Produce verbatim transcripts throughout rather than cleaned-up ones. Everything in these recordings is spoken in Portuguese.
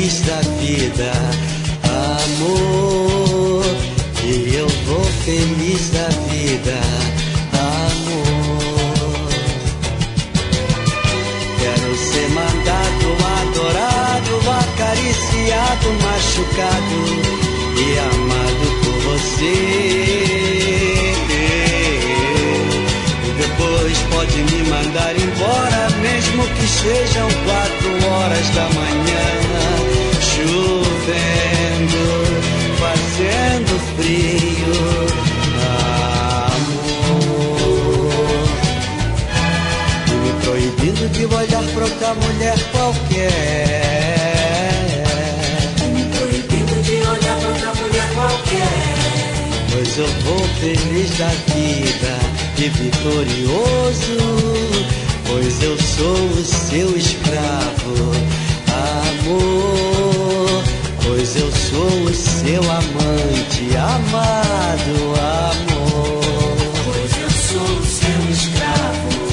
feliz da vida, amor. E eu vou feliz da vida, amor. Quero ser mandado, adorado, acariciado, machucado e amado por você. E depois pode me mandar embora, mesmo que sejam quatro horas da manhã, chovendo, fazendo frio, amor. E me proibindo de olhar pra outra mulher qualquer. E me proibindo de olhar pra outra mulher qualquer. Pois eu vou feliz da vida e vitorioso, pois eu sou o seu escravo, amor. Pois eu sou o seu amante, amado, amor. Pois eu sou o seu escravo,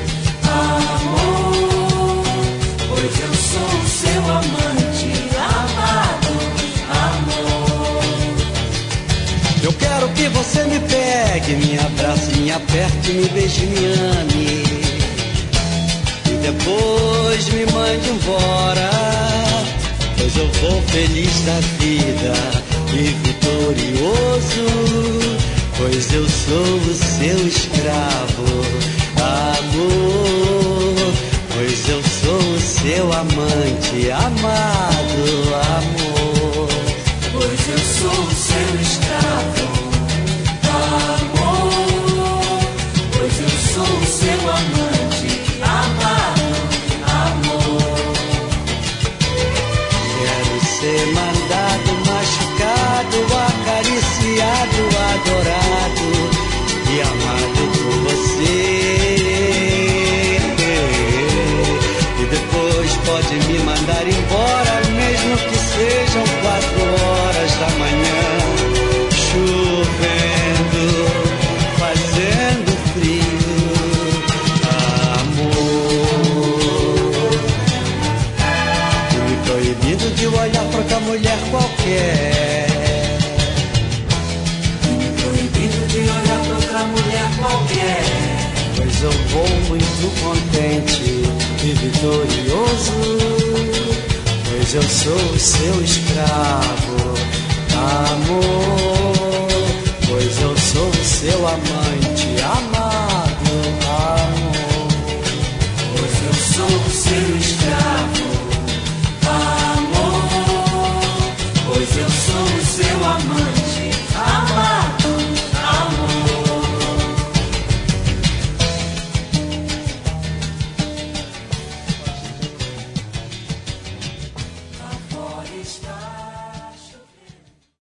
amor. Pois eu sou o seu amante, amado, amor. Eu quero que você me pegue, me abrace, me aperte, me beije, me ame. E depois me mande embora, pois eu vou feliz da vida e vitorioso, pois eu sou o seu escravo, amor. Pois eu sou o seu amante, amado, amor. Pois eu sou o seu escravo, amor. Pois eu sou o seu amante, amado, amor. Quero ser mandado, machucado, acariciado, adorado e amado por você. E depois pode me mandar embora, mesmo que sejam quatro horas da manhã, chovendo, fazendo frio, amor. E me proibindo de olhar pra outra mulher qualquer. E me proibindo de olhar pra outra mulher qualquer. Pois eu vou muito contente e vitorioso, pois eu sou o seu escravo, amor. Pois eu sou o seu amante, amado, amor. Pois eu sou o seu escravo, amor. Pois eu sou o seu amante, amado, amor. Agora está